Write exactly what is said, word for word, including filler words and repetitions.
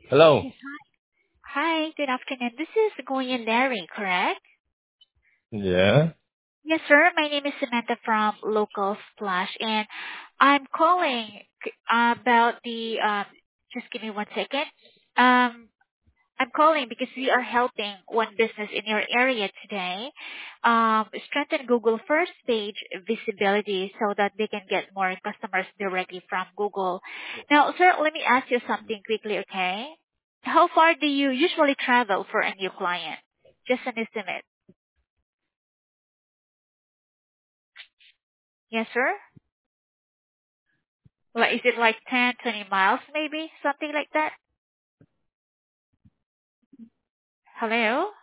Hello. Yes, hi. Hi, good afternoon. This is Goyen Larry, correct? Yeah. Yes, sir. My name is Samantha from Local Splash, and I'm calling c- about the, um, just give me one second. Um, I'm calling because we are helping one business in your area today um, strengthen Google first page visibility so that they can get more customers directly from Google. Now, sir, let me ask you something quickly, okay? How far do you usually travel for a new client? Just an estimate. Yes, sir? Like, is it like ten, twenty miles maybe? Something like that? Hello?